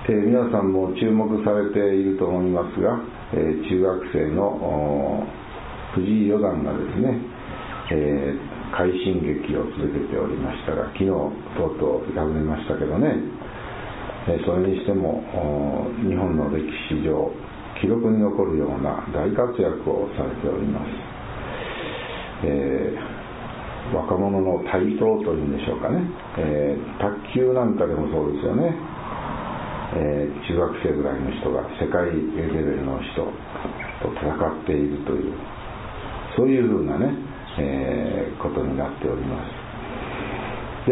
皆さんも注目されていると思いますが、中学生の藤井四段がですね、快進撃を続けておりましたが、昨日とうとう敗れましたけどね、それにしても日本の歴史上記録に残るような大活躍をされております。若者の台頭というんでしょうかね、卓球なんかでもそうですよね。中学生ぐらいの人が世界レベルの人と戦っているという、そういうふうなね、ことになっております。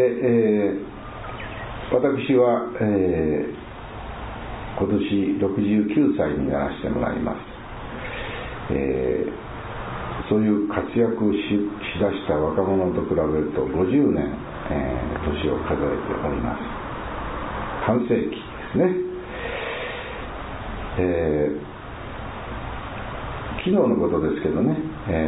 で、私は、今年69歳にならせてもらいます。そういう活躍しだした若者と比べると50年、年を数えております。半世紀ですね。昨日のことですけどね、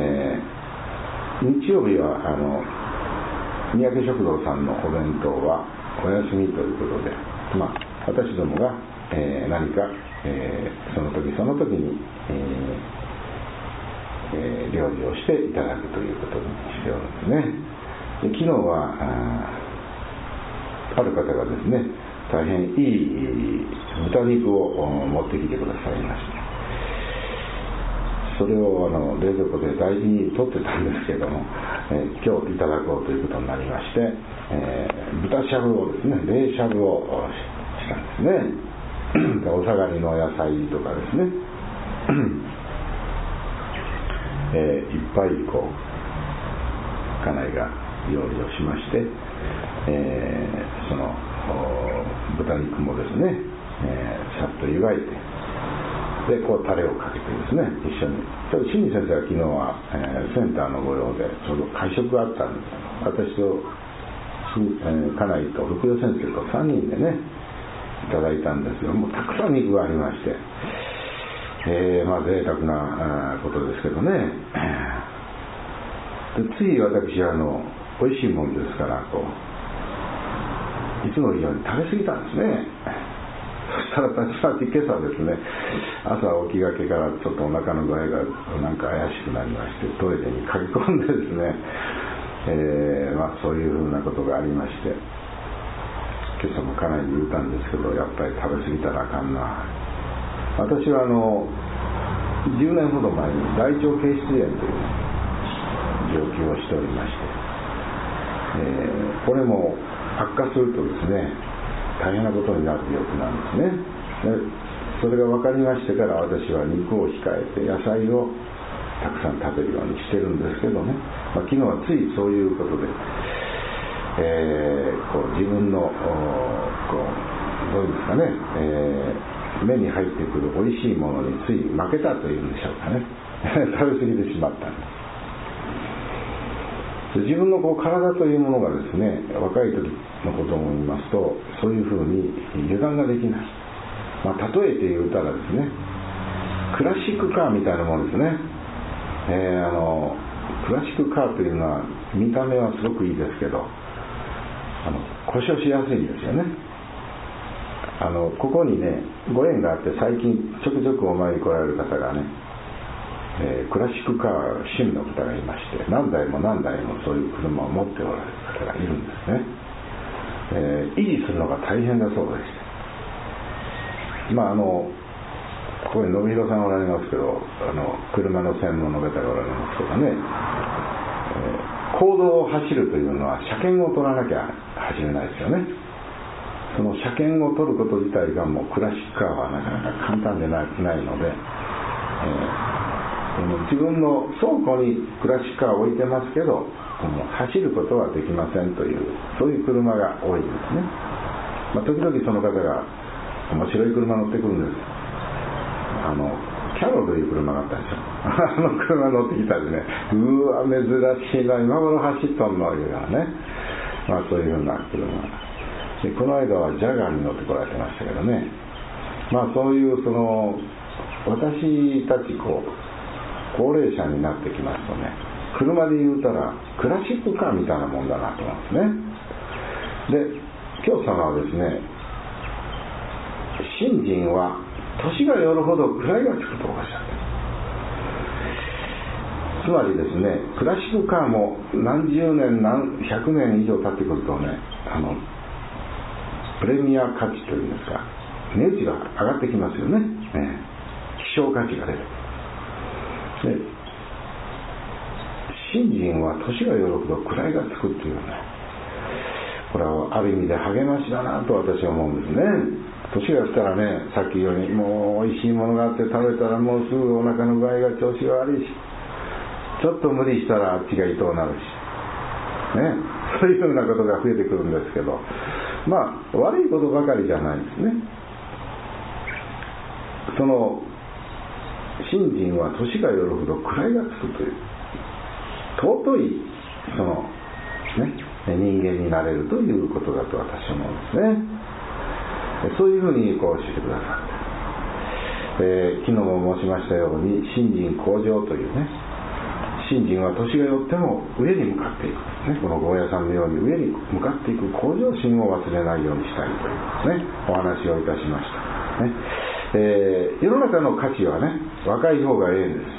日曜日は三宅食堂さんのお弁当はお休みということで、私どもが、何か、その時その時に、料理をしていただくということにしておるんですね。で、昨日はある方がですね、大変いい豚肉を持ってきてくださいまして、それを冷蔵庫で大事に取ってたんですけども、今日いただこうということになりまして、豚しゃぶをですね、冷しゃぶをしたんですね。お下がりの野菜とかですね、いっぱいこう家内が料理をしまして、その豚肉もですね、さっと湯がいて、でこうタレをかけてですね、一緒にちょっと新先生は昨日は、センターの御用でちょうど会食があったんです。私と家内と福代先生と3人でねいただいたんですけども、たくさん肉がありまして、贅沢なことですけどね。でつい私は美味しいものですからこういつも以上に食べ過ぎたんですね。そしたら今朝ですね、朝起きがけからちょっとお腹の具合がなんか怪しくなりまして、トイレに駆け込んでですね、そういうふうなことがありまして、今朝も家内に言ったんですけど、やっぱり食べ過ぎたらあかんな。私は10年ほど前に大腸憩室炎という病気をしておりまして、これも悪化するとですね、大変なことになる病気なんですね。でそれが分かりましてから私は肉を控えて野菜をたくさん食べるようにしてるんですけどね、昨日はついそういうことで、こう自分のこうどうですかね、目に入ってくる美味しいものについ負けたというんでしょうかね。食べ過ぎてしまったんです。自分のこう体というものがですね、若い時のことを思いますと、そういうふうに油断ができない。例えて言うたらですね、クラシックカーみたいなものですね。クラシックカーというのは見た目はすごくいいですけど、故障しやすいんですよね。ここにねご縁があって、最近ちょくちょくお参り来られる方がね、クラシックカー趣味の方がいまして、何台も何台もそういう車を持っておられる方がいるんですね。維持するのが大変だそうです。ここに信弘さんおられますけど、車の専門の方がおられますけどね、公道を走るというのは車検を取らなきゃ走れないですよね。その車検を取ること自体がもうクラシックカーはなかなか簡単でないので、自分の倉庫にクラシックカーを置いてますけど、走ることはできませんという、そういう車が多いんですね。時々その方が面白い車乗ってくるんです。キャロという車があったんですよ。車乗ってきたりね、うわ珍しいな、今頃走っとんのいうようなね、そういうような車で、この間はジャガーに乗ってこられてましたけどね、そういう私たち高齢者になってきますとね、車で言うたらクラシックカーみたいなもんだなと思うんですね。で、教祖様はですね、 信心は年がよるほど位がつくとおっしゃってる。つまりですね、クラシックカーも何十年100年以上経ってくるとね、プレミア価値というんですか、値打ちが上がってきますよね。希少価値が出てくる。で、信心は年がよるほど位がつくっていうね、これはある意味で励ましだなと私は思うんですね。年が来たらね、さっきよりもう美味しいものがあって食べたらもうすぐお腹の具合が調子が悪いし、ちょっと無理したらあっちが痛うなるしね、そういうふうなことが増えてくるんですけど、まあ悪いことばかりじゃないんですね。その信心は年がよるほど位がつくという尊いそのね人間になれるということだと私は思うんですね。そういうふうにこう教えてくださって、昨日も申しましたように信心向上というね、信心は年がよっても上に向かっていく、ね、このゴーヤさんのように上に向かっていく向上心を忘れないようにしたいというねお話をいたしました、ね。世の中の価値はね、若い方がええんです。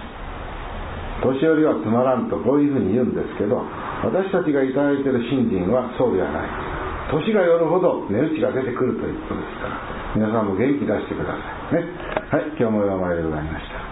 年寄りはつまらんとこういうふうに言うんですけど、私たちがいただいている信心はそうではない。年がよるほど値打ちが出てくるということですから、皆さんも元気出してくださいね。はい、今日もお前でございました。